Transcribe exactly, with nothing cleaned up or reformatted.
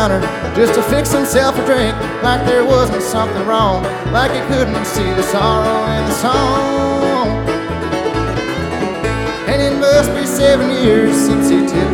counter just to fix himself a drink, like there wasn't something wrong, like he couldn't see the sorrow in the song. And it must be seven years since he took